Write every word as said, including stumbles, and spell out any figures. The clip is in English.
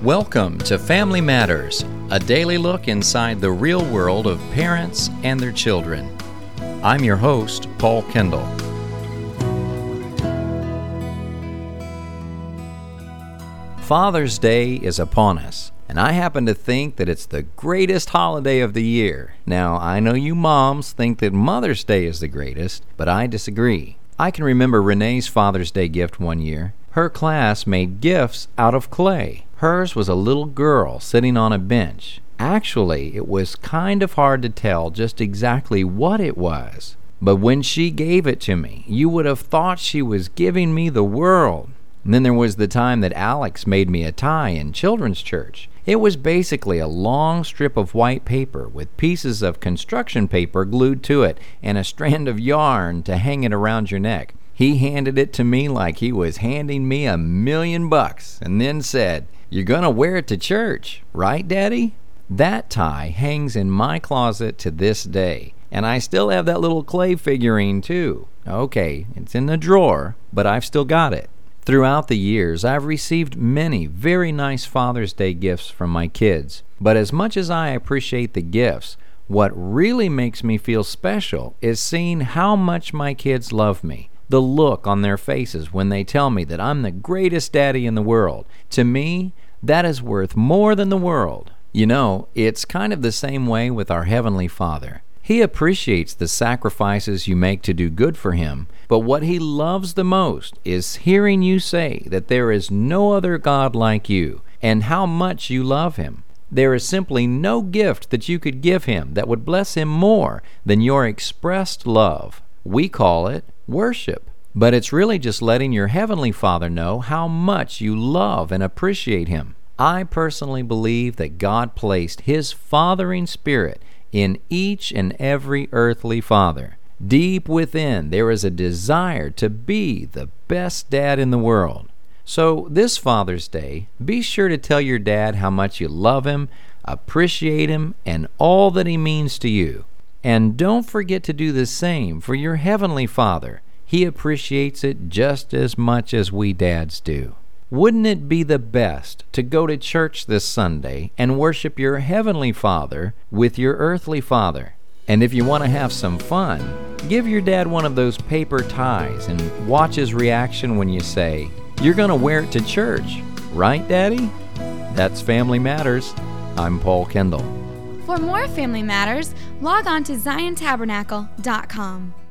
Welcome to Family Matters, a daily look inside the real world of parents and their children. I'm your host, Paul Kendall. Father's Day is upon us, and I happen to think that it's the greatest holiday of the year. Now, I know you moms think that Mother's Day is the greatest, but I disagree. I can remember Renee's Father's Day gift one year. Her class made gifts out of clay. Hers was a little girl sitting on a bench. Actually, it was kind of hard to tell just exactly what it was. But when she gave it to me, you would have thought she was giving me the world. And then there was the time that Alex made me a tie in children's church. It was basically a long strip of white paper with pieces of construction paper glued to it and a strand of yarn to hang it around your neck. He handed it to me like he was handing me a million bucks and then said, "You're gonna wear it to church, right, Daddy?" That tie hangs in my closet to this day, and I still have that little clay figurine too. Okay, it's in the drawer, but I've still got it. Throughout the years, I've received many very nice Father's Day gifts from my kids, but as much as I appreciate the gifts, what really makes me feel special is seeing how much my kids love me. The look on their faces when they tell me that I'm the greatest daddy in the world. To me, that is worth more than the world. You know, it's kind of the same way with our Heavenly Father. He appreciates the sacrifices you make to do good for Him, but what He loves the most is hearing you say that there is no other God like you and how much you love Him. There is simply no gift that you could give Him that would bless Him more than your expressed love. We call it worship, but it's really just letting your Heavenly Father know how much you love and appreciate Him. I personally believe that God placed His fathering spirit in each and every earthly father. Deep within, there is a desire to be the best dad in the world. So this Father's Day, be sure to tell your dad how much you love him, appreciate him, and all that he means to you. And don't forget to do the same for your Heavenly Father. He appreciates it just as much as we dads do. Wouldn't it be the best to go to church this Sunday and worship your Heavenly Father with your earthly father? And if you want to have some fun, give your dad one of those paper ties and watch his reaction when you say, "You're going to wear it to church, right, Daddy?" That's Family Matters. I'm Paul Kendall. For more Family Matters, log on to zion tabernacle dot com.